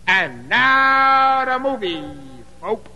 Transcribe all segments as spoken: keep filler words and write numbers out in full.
And now the movies, folks.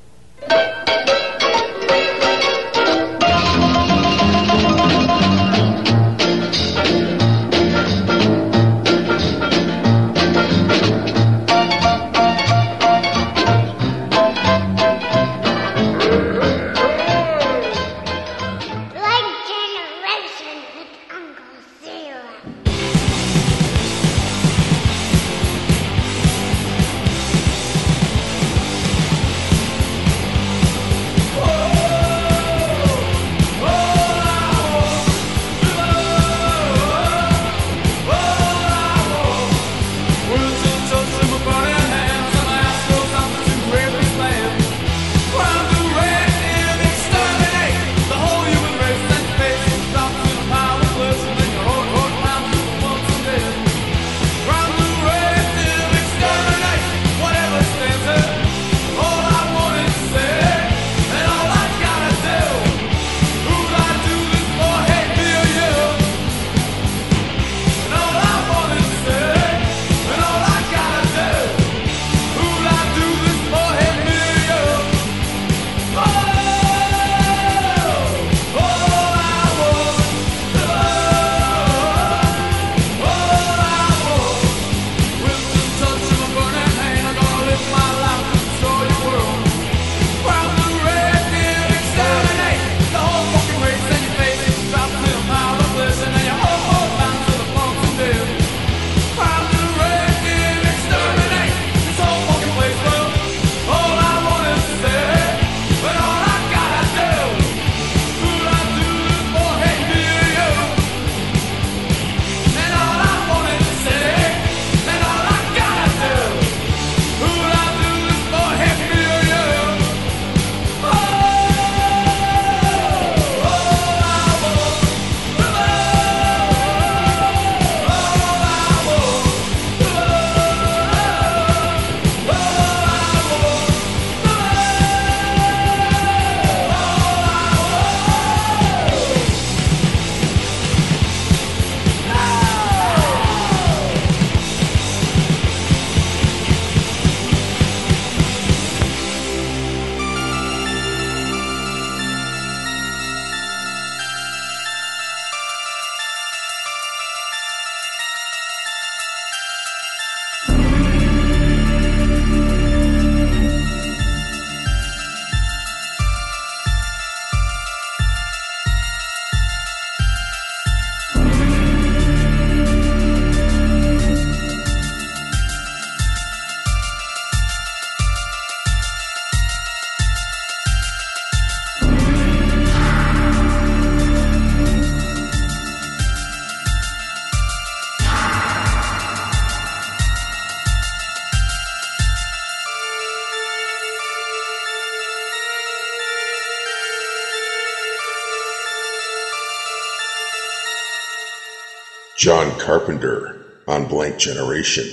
John Carpenter on Blank Generation.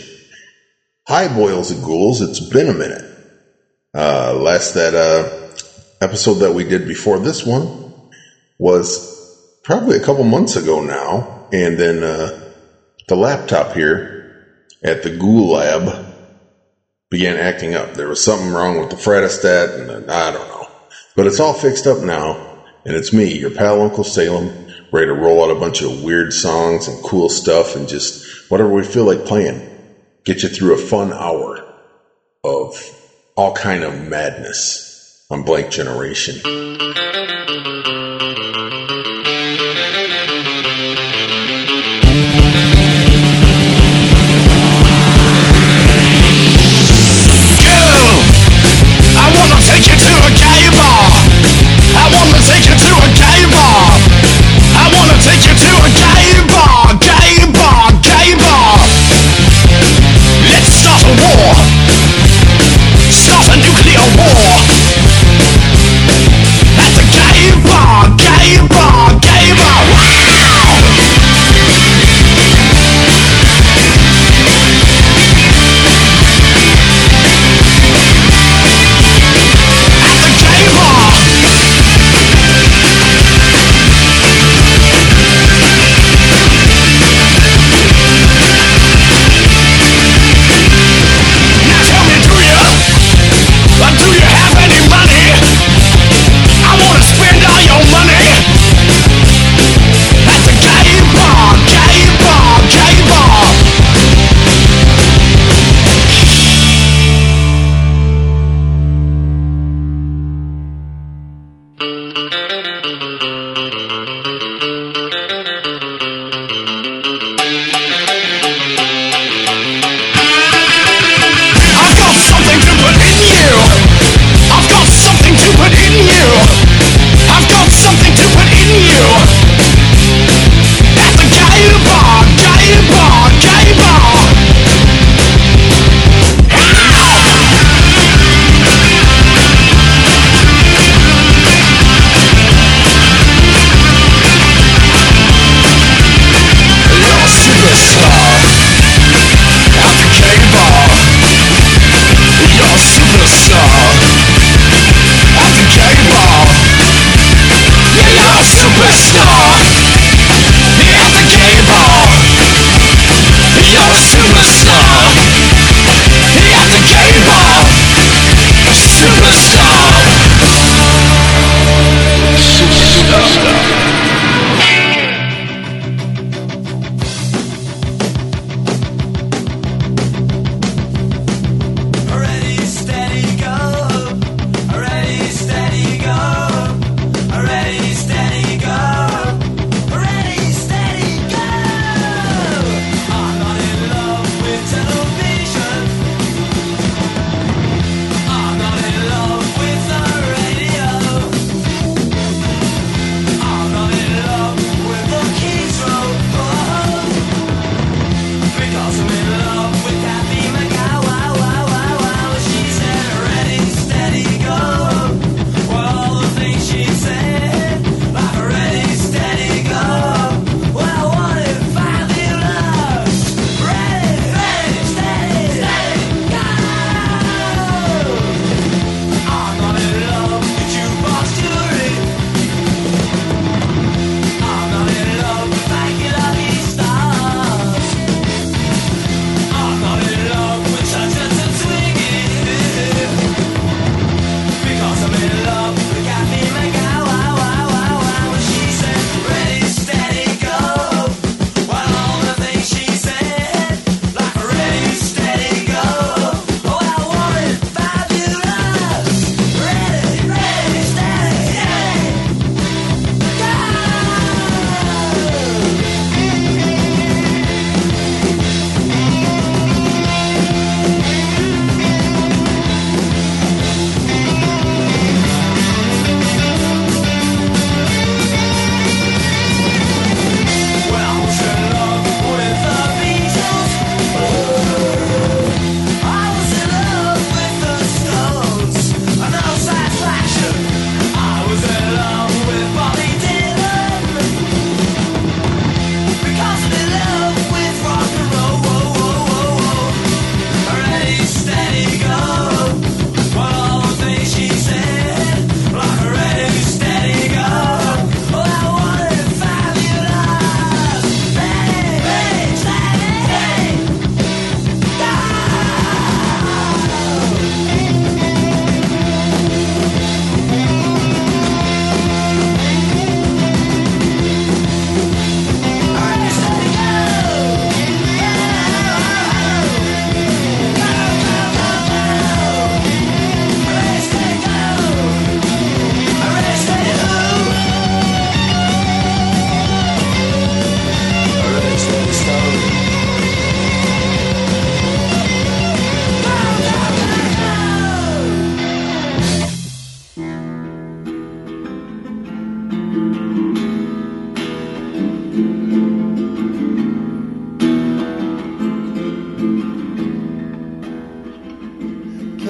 Hi, boils and ghouls. It's been a minute. Uh, last that uh, episode that we did before this one was probably a couple months ago now. And then uh, the laptop here at the Ghoul Lab began acting up. There was something wrong with the Fratostat, and I don't know. But it's all fixed up now, and it's me, your pal Uncle Salem, ready to roll out a bunch of weird songs and cool stuff and just whatever we feel like playing. Get you through a fun hour of all kind of madness on Blank Generation. War at the gay bar, gay bar.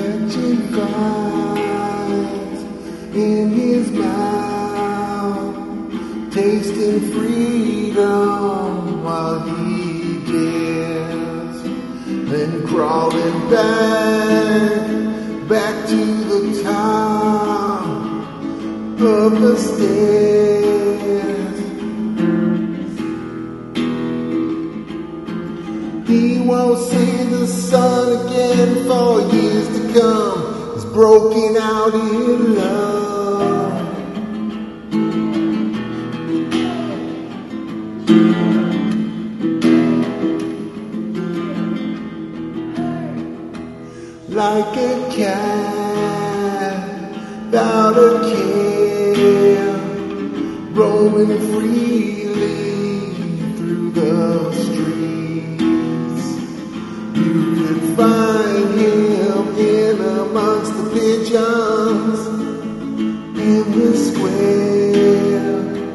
catching flies in his mouth, tasting freedom while he dares, then crawling back, back to the top of the stairs. He won't see the sun again for years to come. He's broken out in love. Like a cat without a care, roaming freely through the streets. You could find him in amongst the pigeons in the square.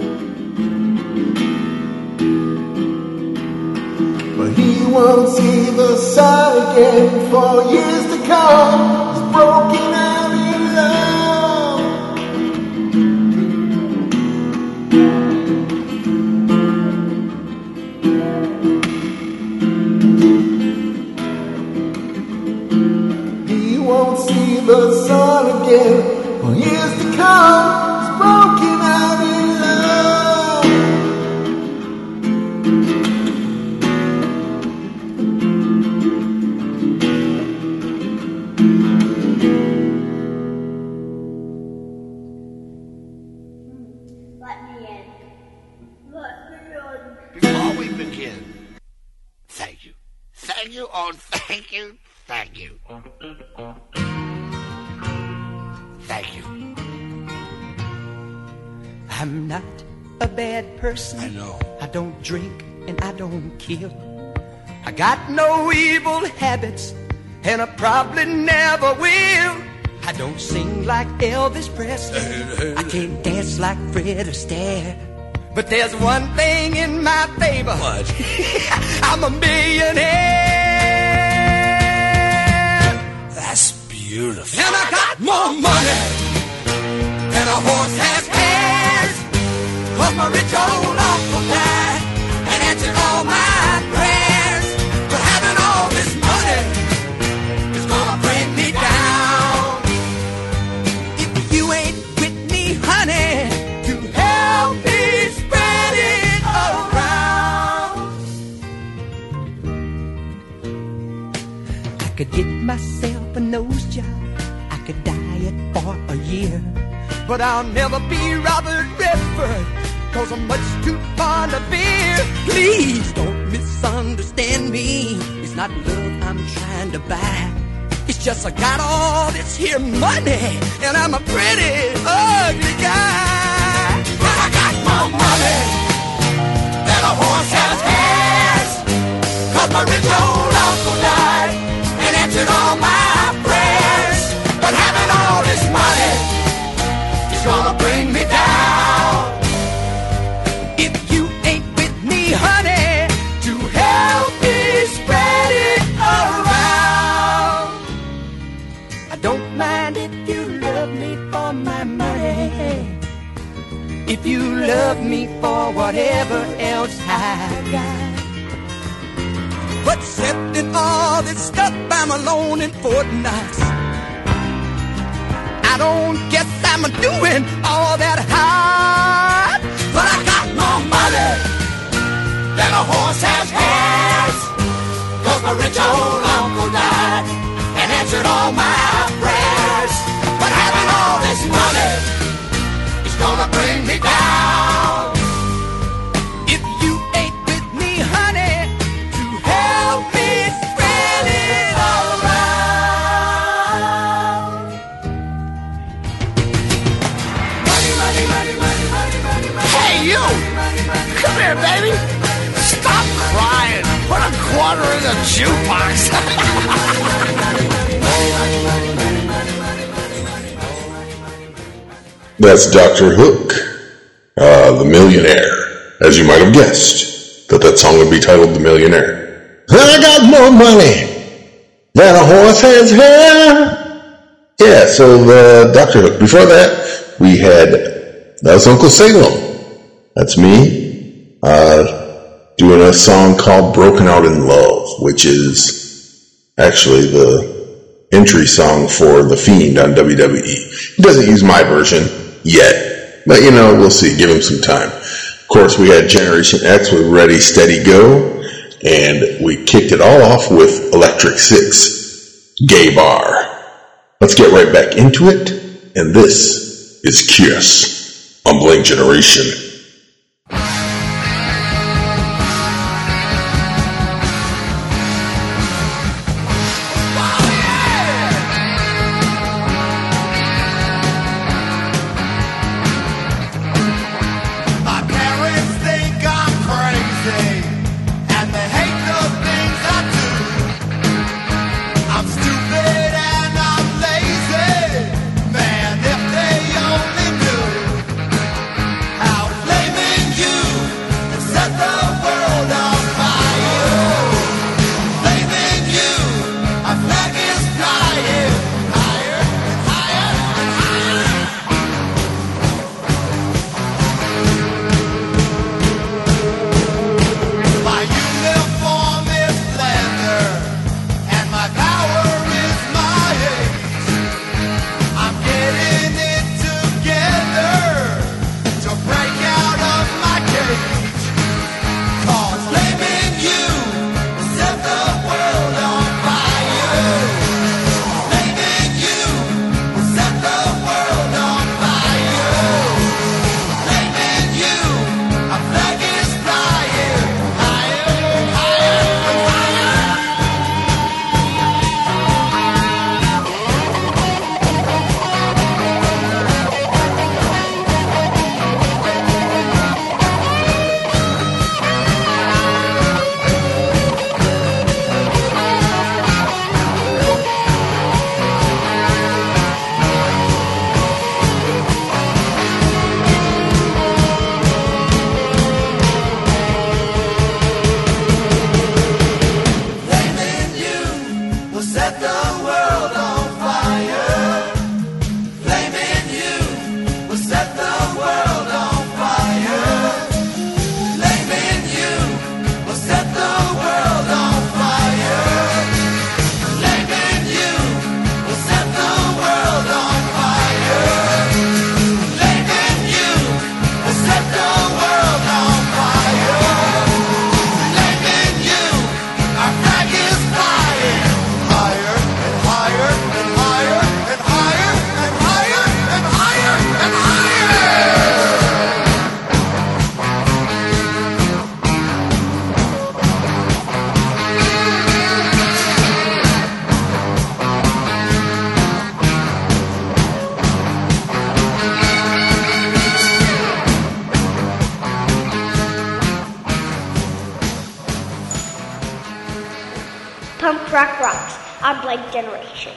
But he won't see the sun again for years to come. He's broken out in love. He won't see the sun again for years to come. He's broken out in love. Let me in. Let me in. Before we begin, thank you. Thank you, oh, thank you, thank you. Thank you. I'm not a bad person. I know. I don't drink and I don't kill. I got no evil habits and I probably never will. I don't sing like Elvis Presley. I can't dance like Fred Astaire. But there's one thing in my favor. What? I'm a millionaire. That's beautiful. And I got more money than a horse has hairs. 'Cause my rich old uncle died and answered all my prayers. But having all this money is gonna bring me down. If you ain't with me, honey, to help me spread it around. I could get myself a nose job, I could diet for a year, but I'll never be Robert Redford, 'cause I'm much too fond of beer. Please don't misunderstand me. It's not love I'm trying to buy. It's just I got all this here money, and I'm a pretty ugly guy. But I got more money than a horse has hairs. 'Cause my rich old uncle died and answered all my prayers. But having all this money is gonna bring me down. If you ain't with me, honey, to help me spread it around. I don't mind if you love me for my money, if you love me for whatever else I got. But accepting all this stuff, I'm alone in Fort Knox. I don't guess I'm doing all that hard. But I got more money than a horse has hairs. 'Cause my rich old uncle died and answered all my prayers. But having all this money is gonna bring me down. If you ain't with me, honey, to help me spread it around. Money, money, money, money, money, money, money. Hey, you! Come here, baby! Stop crying! Put a quarter in the jukebox! That's Doctor Hook, uh, the Millionaire. As you might have guessed, that that song would be titled The Millionaire. I got more money than a horse has hair. yeah, so the Doctor Hook. Before that, we had, that was Uncle Salem. That's me, uh, doing a song called Broken Out in Love, which is actually the entry song for The Fiend on W W E. He doesn't use my version yet, but you know, we'll see. Give him some time. Of course, we had Generation X with Ready, Steady, Go, and we kicked it all off with Electric Six, Gay Bar. Let's get right back into it, and this is Kiss on Blink Generation. Punk Rock Rocks on Blink Generation.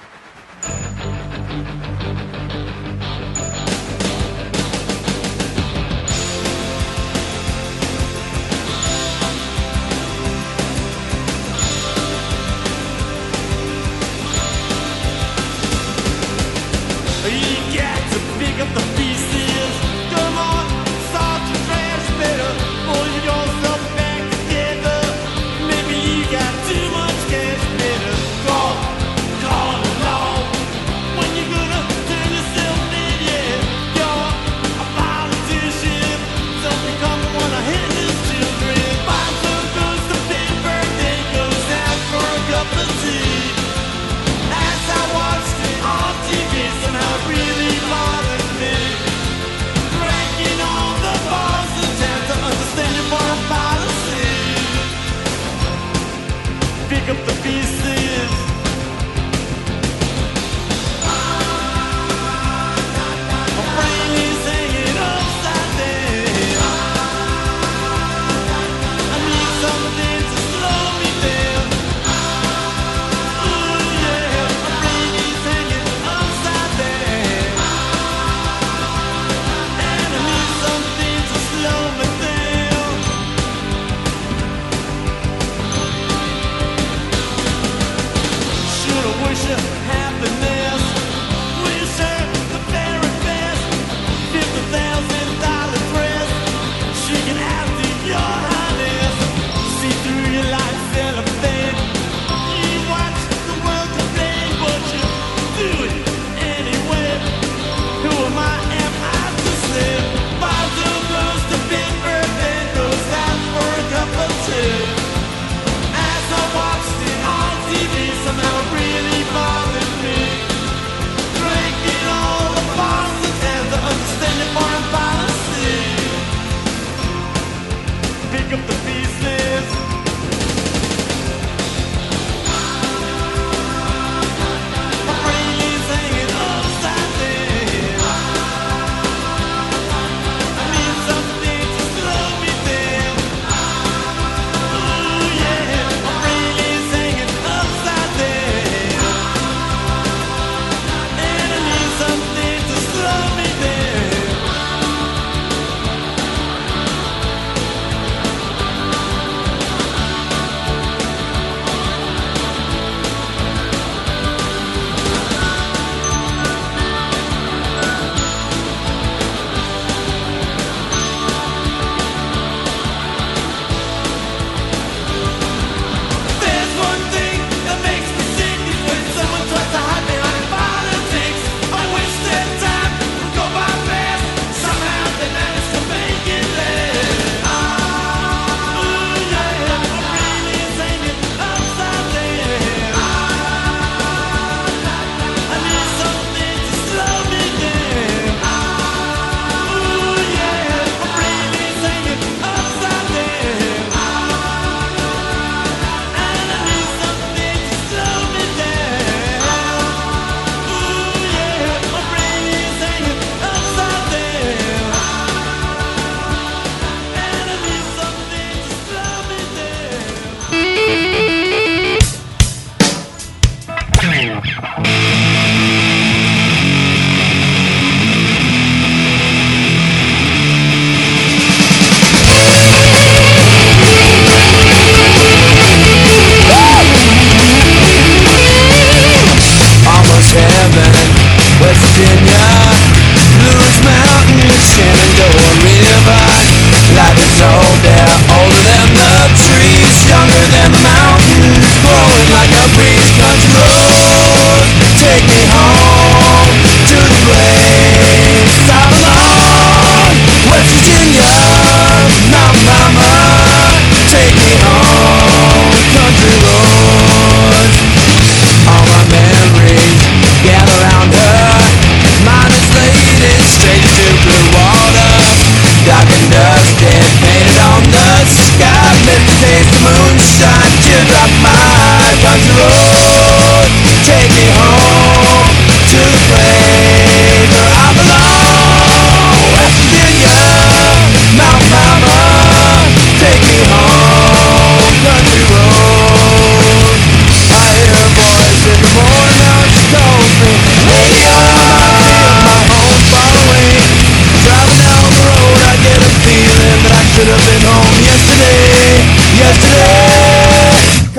You got to pick up the pieces. Come on, start to trash better. Pull yourself back together. Maybe you got too much cash better. Call, call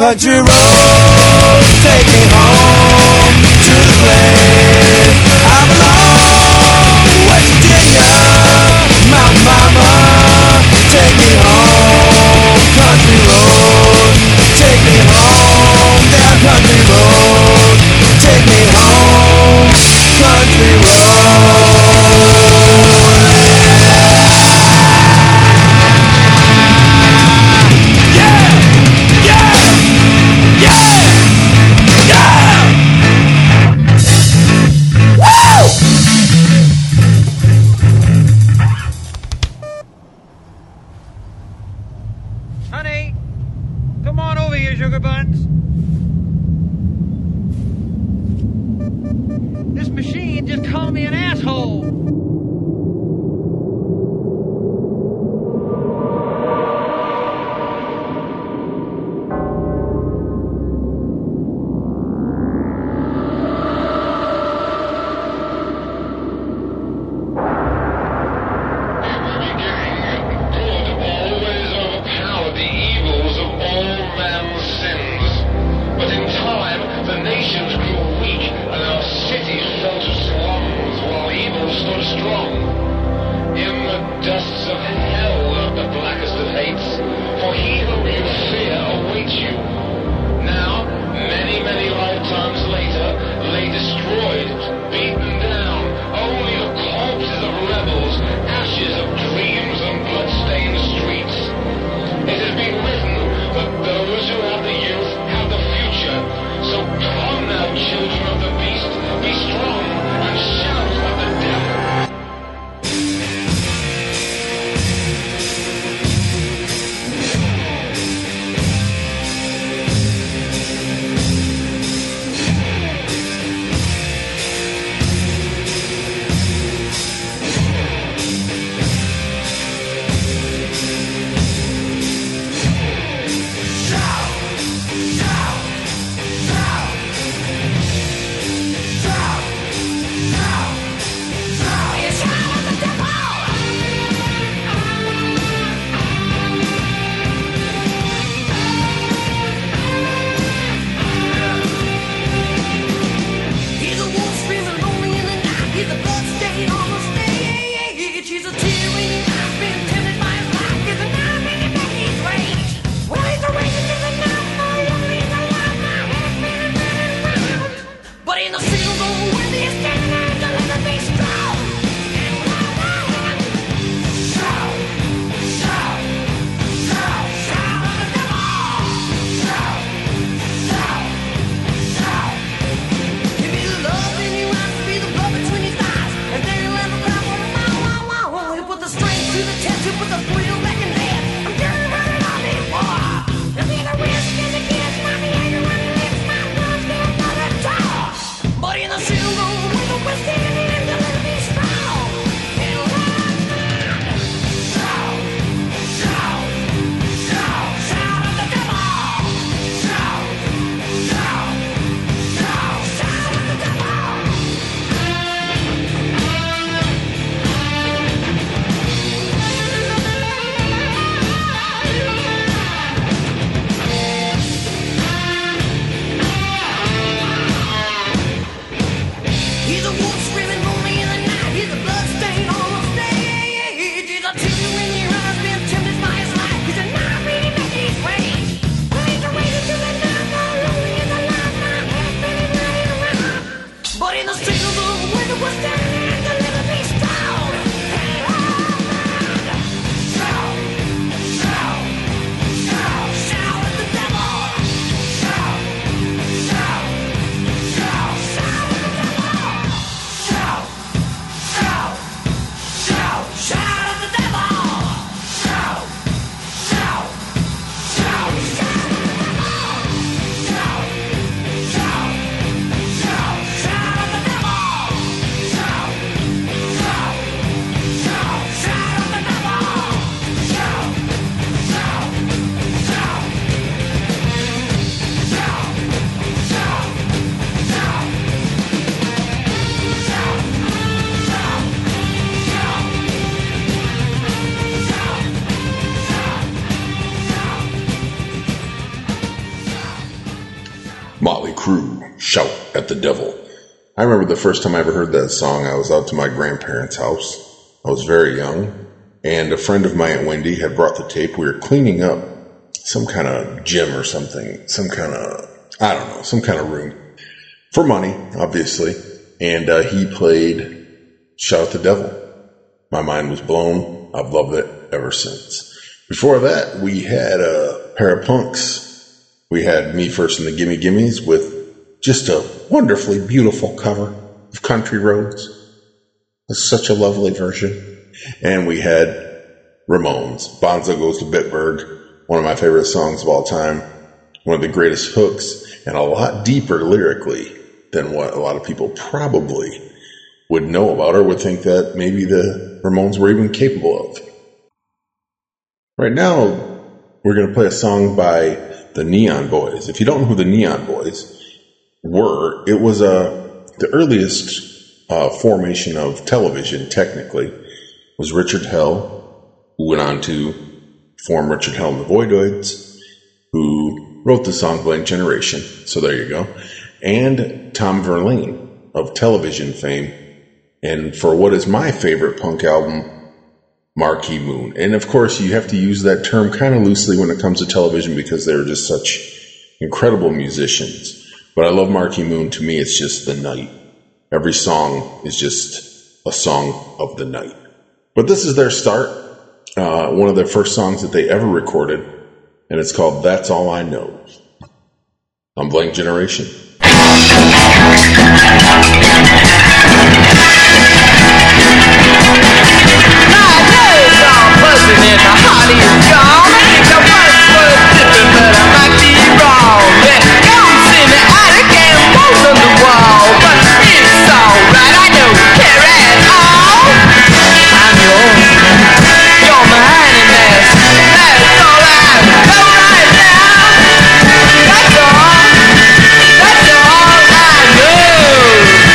Country roads, take me home to the place I belong. West Virginia, my mama, take me home. Country roads, take me home. Down country roads, take me home. Country roads. Honey, come on over here, sugar buns. This machine just called me an asshole. at the Devil. I remember the first time I ever heard that song, I was out to my grandparents' house. I was very young, and a friend of my Aunt Wendy had brought the tape. We were cleaning up some kind of gym or something, some kind of, I don't know, some kind of room. For money, obviously. And uh, he played Shout at the Devil. My mind was blown. I've loved it ever since. Before that, we had a pair of punks. We had Me First and the Gimme Gimmes with just a wonderfully beautiful cover of Country Roads. It's such a lovely version. And we had Ramones. Bonzo Goes to Bitburg. One of my favorite songs of all time. One of the greatest hooks. And a lot deeper lyrically than what a lot of people probably would know about or would think that maybe the Ramones were even capable of. Right now, we're going to play a song by the Neon Boys. If you don't know who the Neon Boys were, it was uh, the earliest uh, formation of television, technically, was Richard Hell, who went on to form Richard Hell and the Voidoids, who wrote the song Blank Generation, so there you go, and Tom Verlaine of television fame, and for what is my favorite punk album, Marquee Moon. And of course, you have to use that term kind of loosely when it comes to television because they're just such incredible musicians. But I love Marquee Moon. To me, it's just the night. Every song is just a song of the night. But this is their start, uh, one of their first songs that they ever recorded, and it's called That's All I Know. On Blank Generation. Buzzing in the heart is gone. I think I once was different, but I might be wrong. Yeah, ghosts in the attic and walls on the wall, but it's alright. I don't care at all. I'm yours. You're my animals. That's all I know right now. That's all. That's all I know.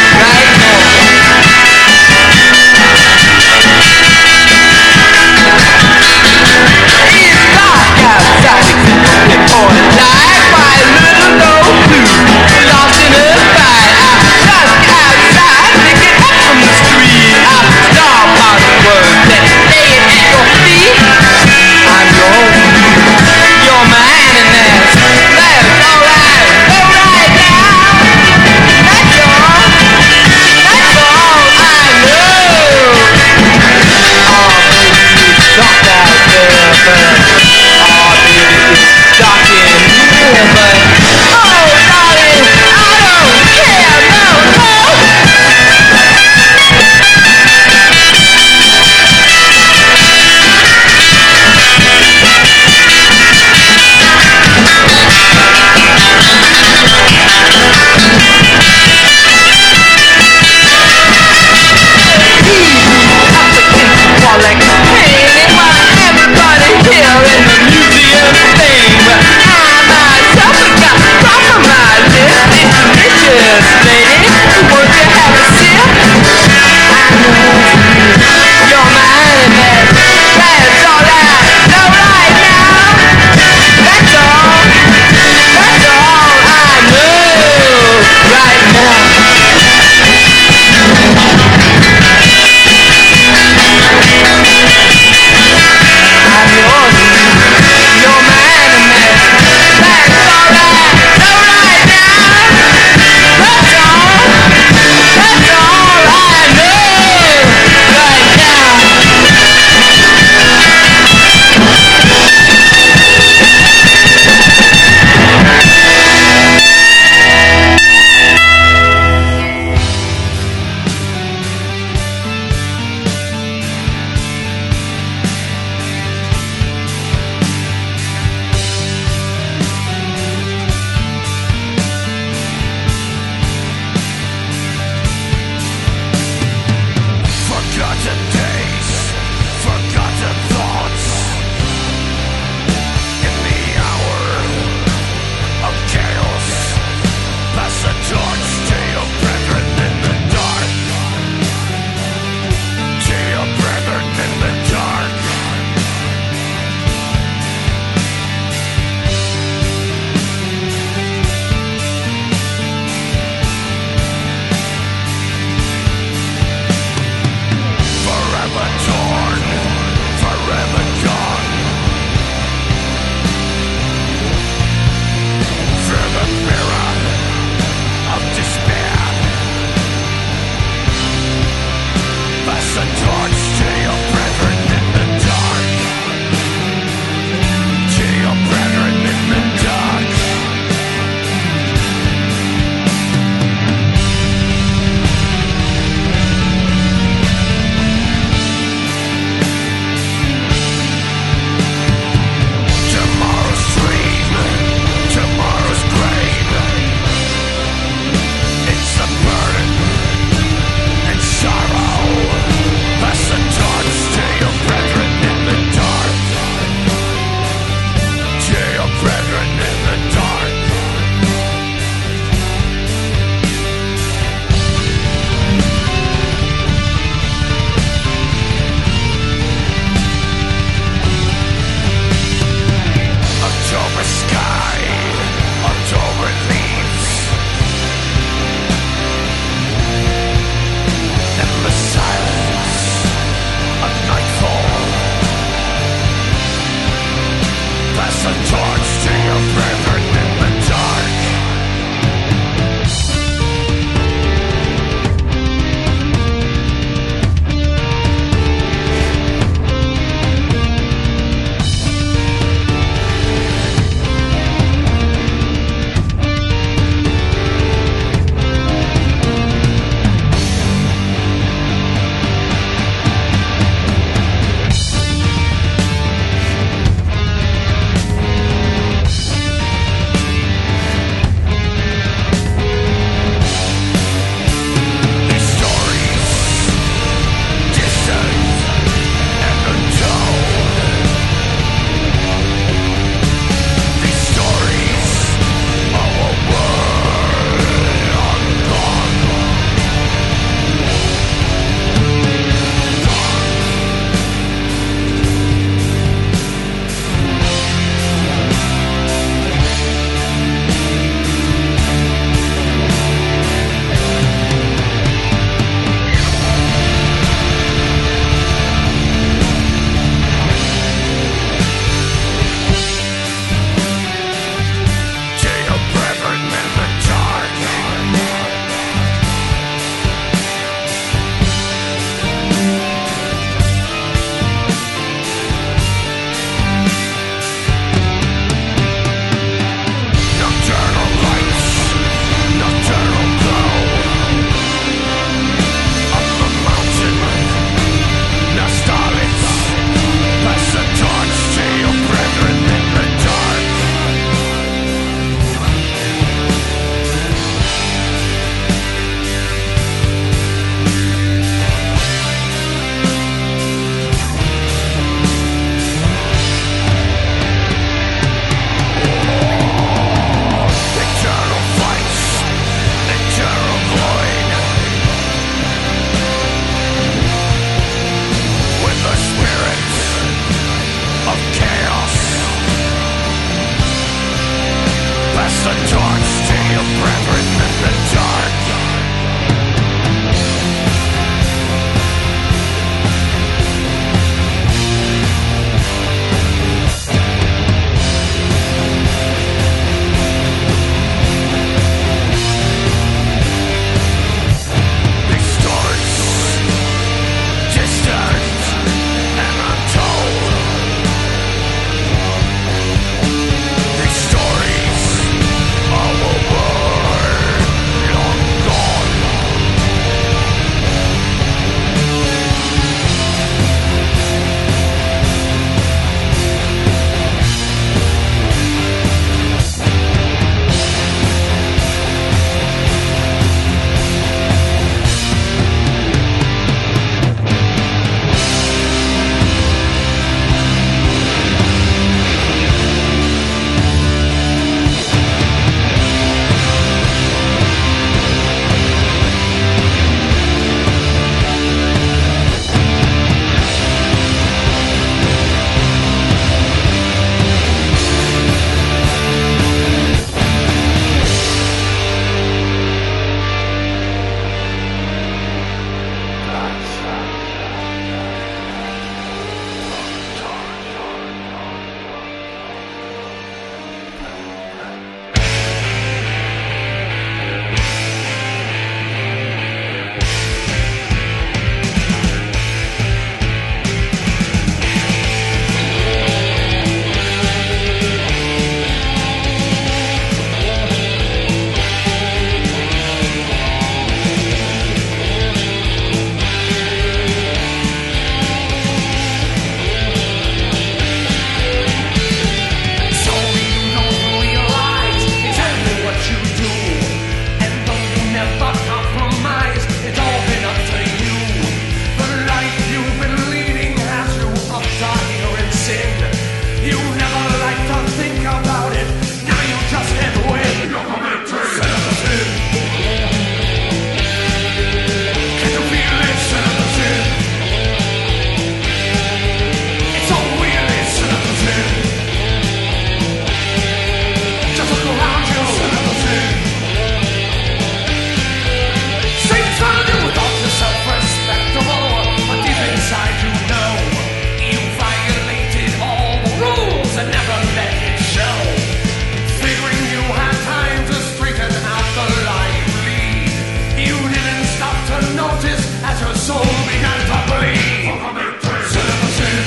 soul began to bleed. Silver sin.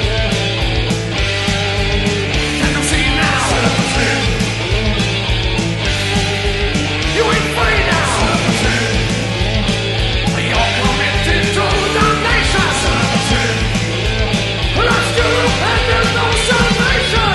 Can you see now? Silver sin. You ain't free now. Silver sin. You're committed to damnation. Silver sin. Lost you and there's no salvation.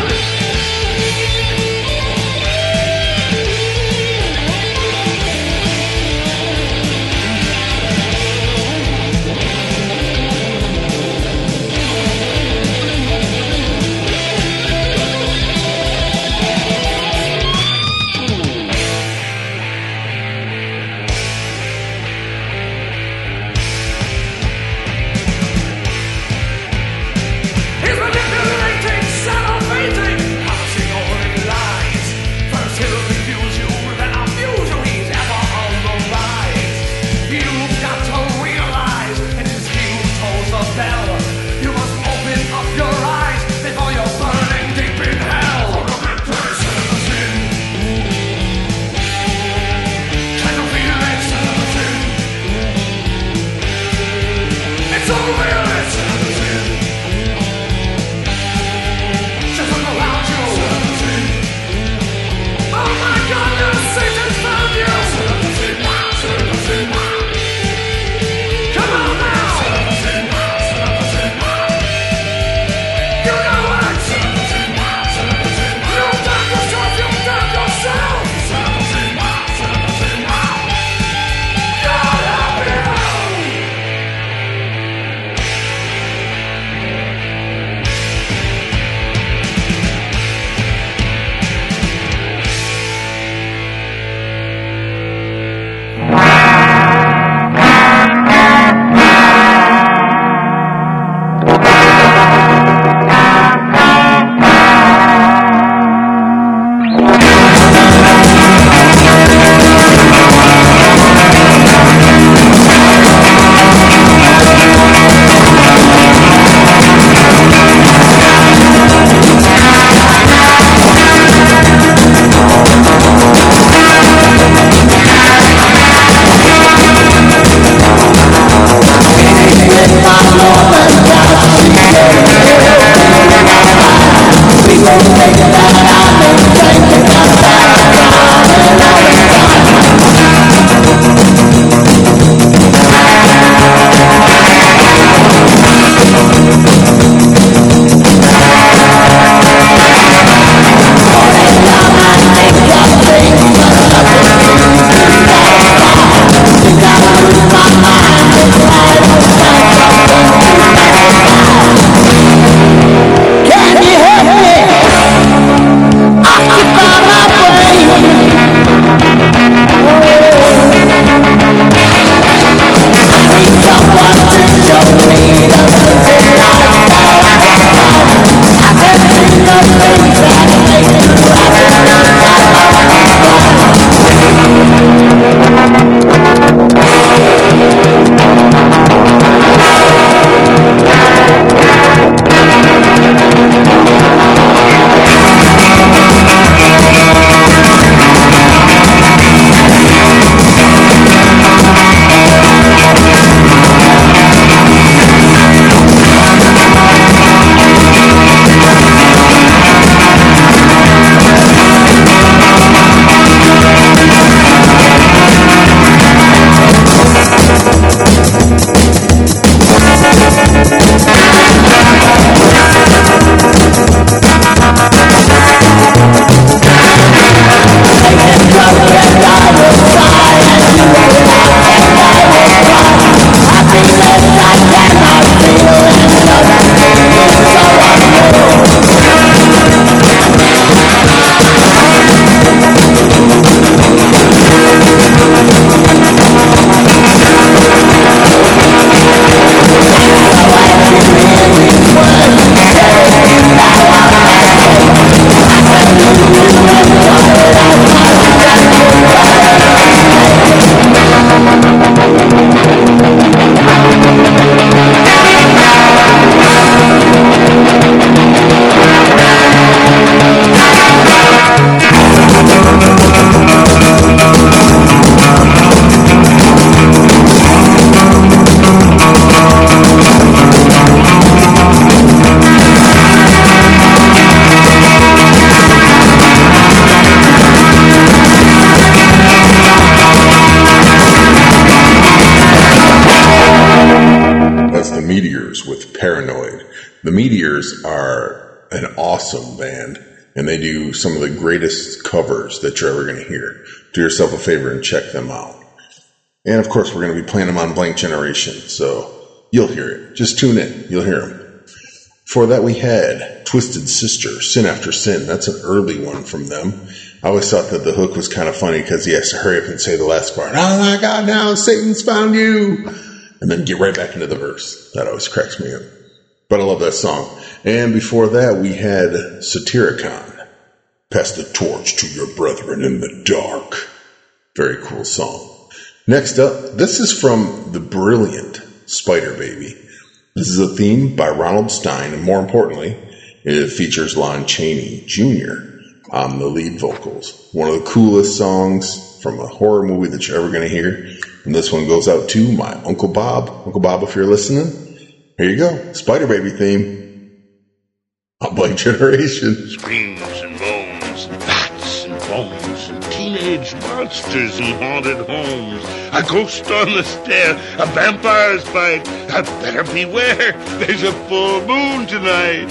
Meteors with Paranoid. The Meteors are an awesome band, and they do some of the greatest covers that you're ever going to hear. Do yourself a favor and check them out. And of course, we're going to be playing them on Blank Generation, so you'll hear it. Just tune in. You'll hear them. Before that, we had Twisted Sister, Sin After Sin. That's an early one from them. I always thought that the hook was kind of funny because he has to hurry up and say the last part. Oh my God, now Satan's found you. And then get right back into the verse. That always cracks me up. But I love that song. And before that, we had Satyricon, Pass the Torch to Your Brethren in the Dark. Very cool song. Next up, this is from the brilliant Spider Baby. This is a theme by Ronald Stein, and more importantly, it features Lon Chaney Junior on the lead vocals. One of the coolest songs from a horror movie that you're ever going to hear. And this one goes out to my Uncle Bob. Uncle Bob, if you're listening, here you go. Spider Baby theme on Blank Generation. Screams and moans and bats and bones and teenage monsters in haunted homes. A ghost on the stair, a vampire's bite. I better beware, there's a full moon tonight.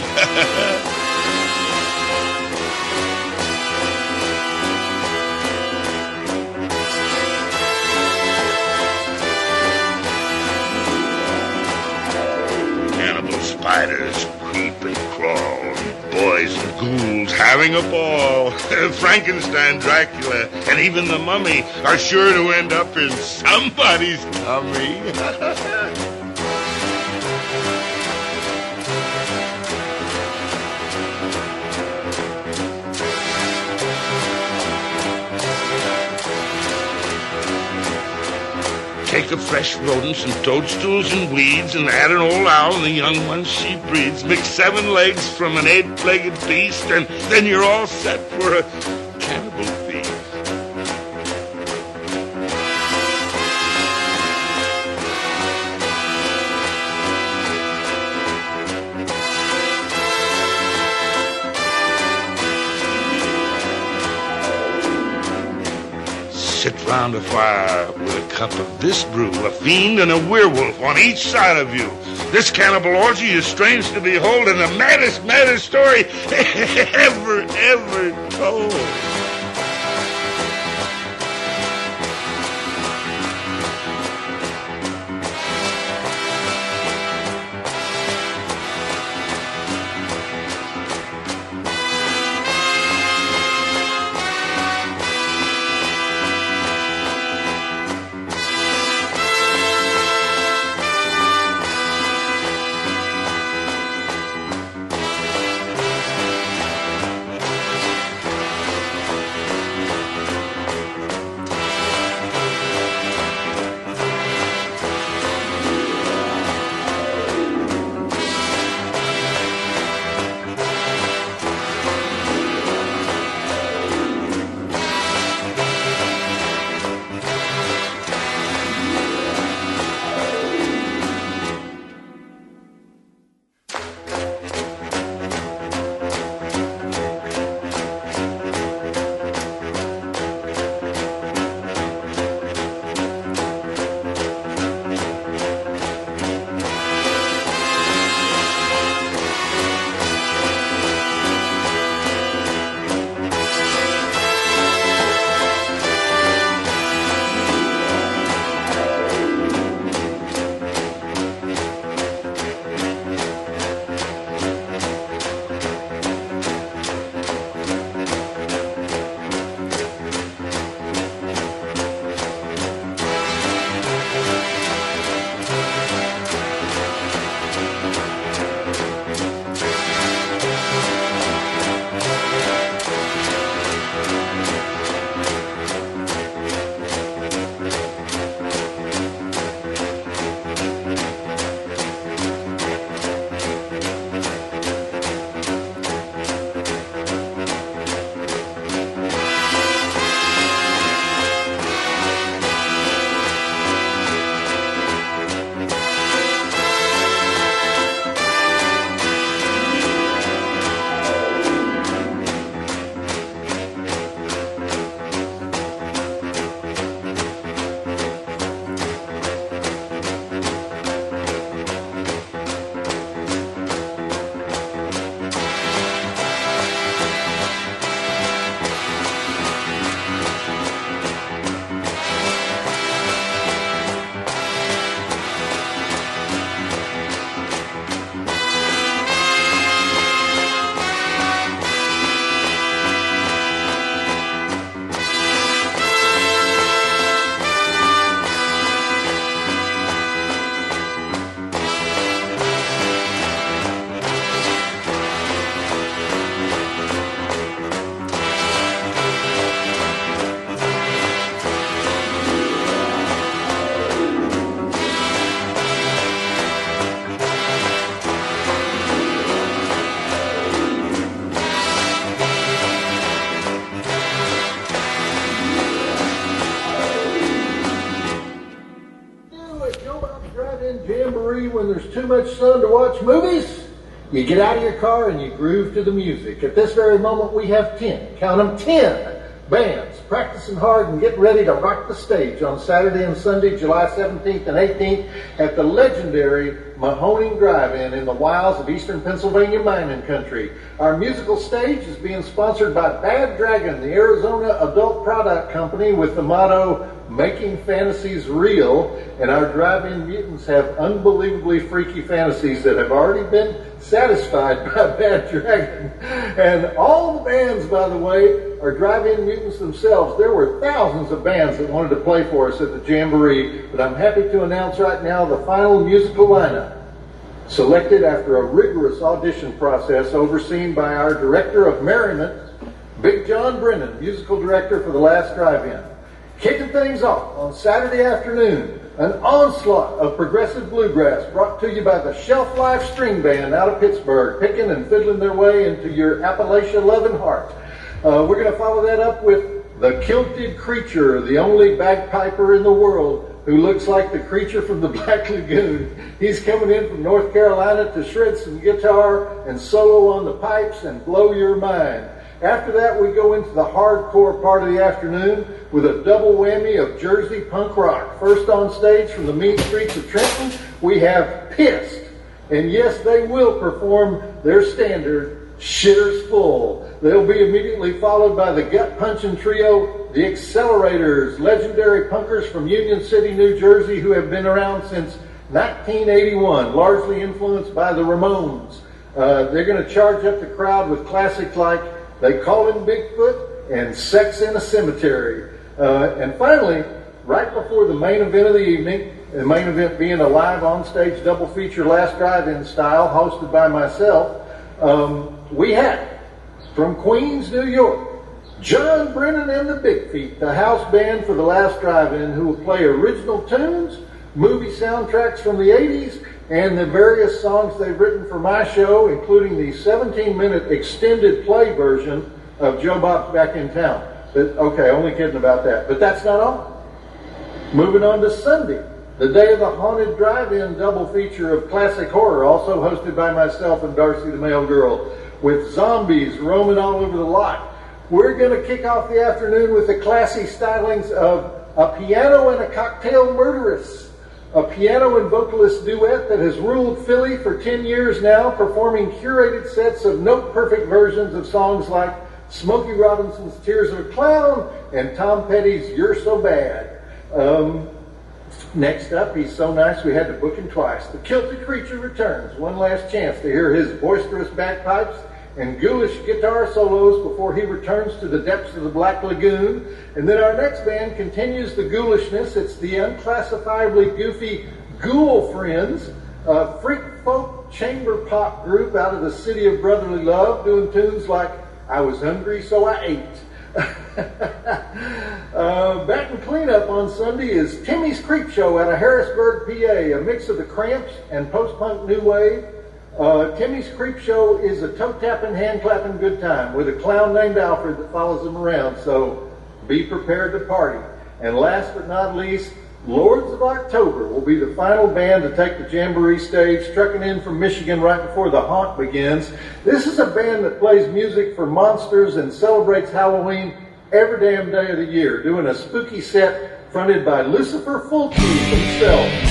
Cannibal spiders creep and crawl. Boys and ghouls having a ball. Frankenstein, Dracula, and even the Mummy are sure to end up in somebody's tummy. Take the fresh rodents and toadstools and weeds and add an old owl and the young ones she breeds. Mix seven legs from an eight-legged beast, and then you're all set for a cannibal feast. Sit round a fire with a cup of this brew, a fiend and a werewolf on each side of you. This cannibal orgy is strange to behold and the maddest, maddest story ever, ever told. Joe Bob's Drive-In Jamboree when there's too much sun to watch movies? You get out of your car and you groove to the music. At this very moment, we have ten, count them, ten bands practicing hard and getting ready to rock the stage on Saturday and Sunday, July seventeenth and eighteenth at the legendary Mahoning Drive-In in the wilds of eastern Pennsylvania mining country. Our musical stage is being sponsored by Bad Dragon, the Arizona adult product company, with the motto, Making Fantasies Real, and our drive-in mutants have unbelievably freaky fantasies that have already been satisfied by Bad Dragon. And all the bands, by the way, are drive-in mutants themselves. There were thousands of bands that wanted to play for us at the Jamboree, but I'm happy to announce right now the final musical lineup, selected after a rigorous audition process overseen by our Director of Merriment, Big John Brennan, musical director for the last drive-in. Kicking things off on Saturday afternoon, an onslaught of progressive bluegrass brought to you by the Shelf Life String Band out of Pittsburgh, picking and fiddling their way into your Appalachia-loving heart. Uh, we're going to follow that up with the Kilted Creature, the only bagpiper in the world who looks like the creature from the Black Lagoon. He's coming in from North Carolina to shred some guitar and solo on the pipes and blow your mind. After that, we go into the hardcore part of the afternoon with a double whammy of Jersey punk rock. First on stage from the mean streets of Trenton, we have Pissed. And yes, they will perform their standard, Shitters Full. They'll be immediately followed by the gut-punching trio, the Accelerators, legendary punkers from Union City, New Jersey, who have been around since nineteen eighty-one, largely influenced by the Ramones. Uh, they're going to charge up the crowd with classics like They Call Him Bigfoot and Sex in a Cemetery. Uh, and finally, right before the main event of the evening, the main event being a live on-stage double feature Last Drive-In style hosted by myself, um, we have, from Queens, New York, John Brennan and the Big Feet, the house band for the Last Drive-In, who will play original tunes, movie soundtracks from the eighties, and the various songs they've written for my show, including the seventeen-minute extended play version of Joe Bob's Back in Town. But, okay, only kidding about that. But that's not all. Moving on to Sunday, the day of the Haunted Drive-In double feature of classic horror, also hosted by myself and Darcy the Mail Girl, with zombies roaming all over the lot. We're going to kick off the afternoon with the classy stylings of A Piano and a Cocktail Murderess, a piano and vocalist duet that has ruled Philly for ten years now, performing curated sets of note-perfect versions of songs like Smokey Robinson's Tears of a Clown and Tom Petty's You're So Bad. Um, next up, he's so nice we had to book him twice. The Kilted Creature returns. One last chance to hear his boisterous bagpipes and ghoulish guitar solos before he returns to the depths of the Black Lagoon. And then our next band continues the ghoulishness. It's the unclassifiably goofy Ghoul Friends, a freak folk chamber pop group out of the city of brotherly love, doing tunes like I Was Hungry So I Ate. uh, back in cleanup on Sunday is Timmy's Creep Show out of Harrisburg, P A, a mix of the Cramps and post-punk new wave. Uh, Timmy's Creep Show is a toe-tapping, hand-clapping good time with a clown named Alfred that follows him around, so be prepared to party. And last but not least, Lords of October will be the final band to take the Jamboree stage, trucking in from Michigan right before the haunt begins. This is a band that plays music for monsters and celebrates Halloween every damn day of the year, doing a spooky set fronted by Lucifer Fulci himself.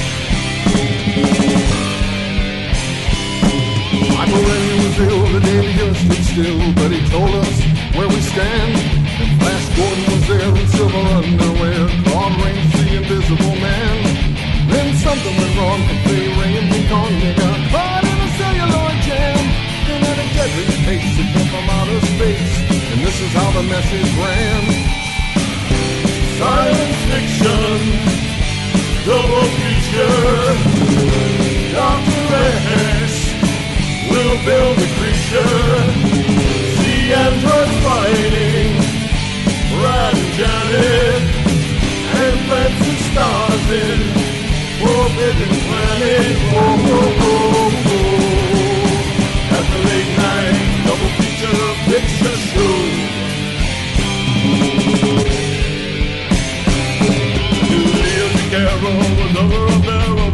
Michael Ray was ill the day we just stood still, but he told us where we stand. And Flash Gordon was there in silver underwear, Claude Rains, the invisible man. Then something went wrong for Fay Ray and King Kong. They got caught in a celluloid jam. Then at a deadly pace, it came from outer space. And this is how the message ran. Science fiction, double feature, Doctor X will build a creature. See androids fighting, Brad and Janet, and plants and stars in Forbidden Planet. Whoa, whoa, whoa, whoa. At the late night double feature picture show. Julia DeCaro was over a barrel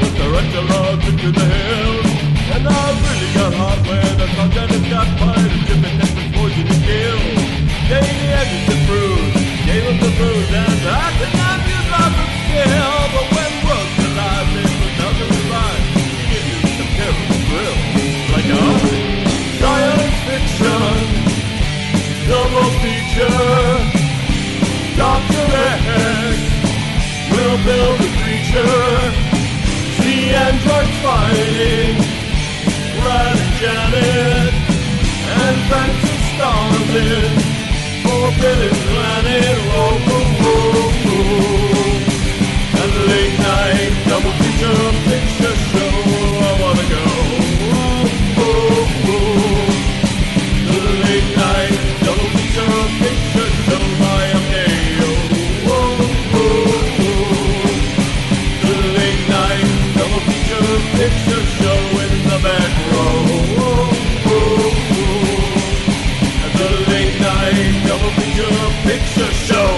androids fighting Brad and Janet and Francis Starlin, Forbidden Planet, whoa, whoa, whoa, whoa. And the late night double feature picture show, I wanna go, whoa, whoa, whoa. The late night double feature picture show by Amneo, whoa, whoa, whoa. The late night double feature picture show in the back row, whoa, whoa, whoa. And the late night double feature picture show.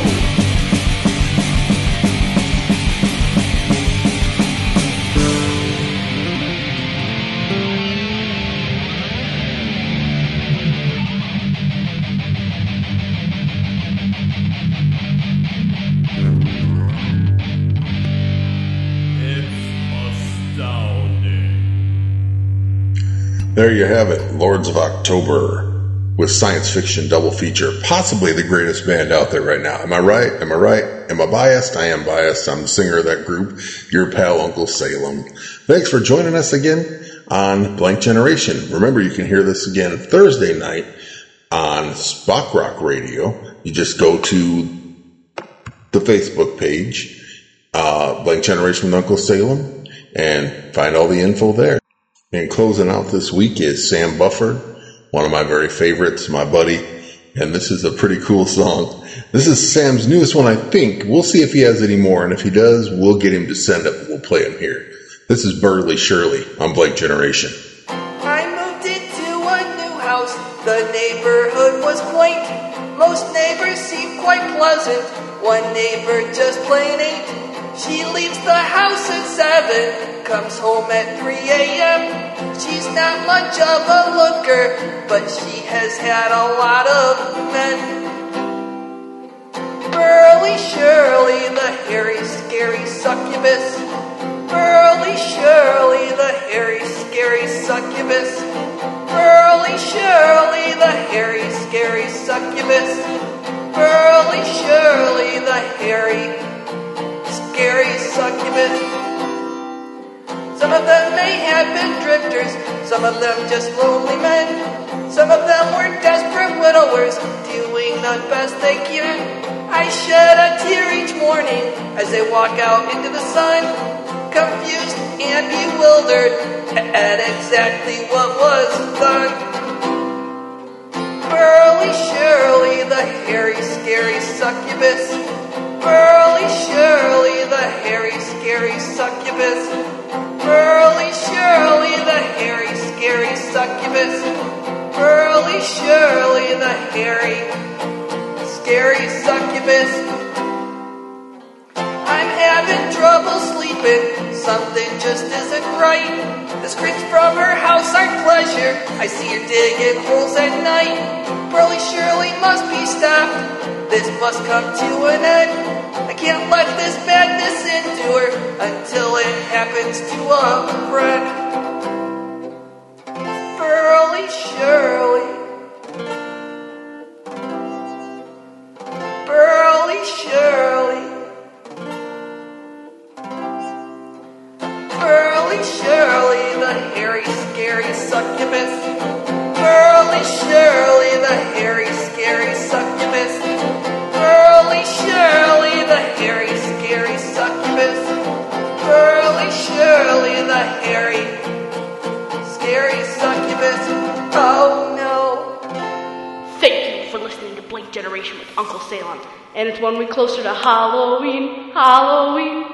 There you have it, Lords of October with science fiction double feature, possibly the greatest band out there right now. Am I right? Am I right? Am I biased? I am biased. I'm the singer of that group, your pal Uncle Salem. Thanks for joining us again on Blank Generation. Remember, you can hear this again Thursday night on Spock Rock Radio. You just go to the Facebook page, uh, Blank Generation with Uncle Salem, and find all the info there. And closing out this week is Sam Bufford, one of my very favorites, my buddy, and this is a pretty cool song. This is Sam's newest one, I think. We'll see if he has any more, and if he does, we'll get him to send it. We'll play him here. This is Burley Shirley on Blank Generation. I moved into a new house. The neighborhood was quaint. Most neighbors seem quite pleasant. One neighbor just plain ain't. She leaves the house at seven, comes home at three a.m. She's not much of a looker, but she has had a lot of men. Burly Shirley, the hairy, scary succubus. Burly Shirley, the hairy, scary succubus. Burly Shirley, the hairy, scary succubus. Burly Shirley, the hairy, scary succubus. Some of them may have been drifters, some of them just lonely men. Some of them were desperate widowers, doing the best they can. I shed a tear each morning as they walk out into the sun, confused and bewildered at exactly what was done. Burly Shirley, the hairy, scary succubus. Burly Shirley, the hairy, scary succubus. Burly Shirley, the hairy, scary succubus. Burly Shirley, the hairy, scary succubus. I'm having trouble sleeping, something just isn't right. The screams from her house aren't pleasure, I see her digging holes at night. Burly Shirley must be stopped, this must come to an end. I can't let this madness endure until it happens to a friend. Burly Shirley, Burly Shirley, Burly Shirley, the hairy, scary succubus. Burly Shirley, the hairy, scary succubus. Burly Shirley, the hairy, scary succubus. Burly Shirley, the hairy, scary succubus. Oh no. Thank you for listening to Blank Generation with Uncle Salem. And it's one week closer to Halloween, Halloween.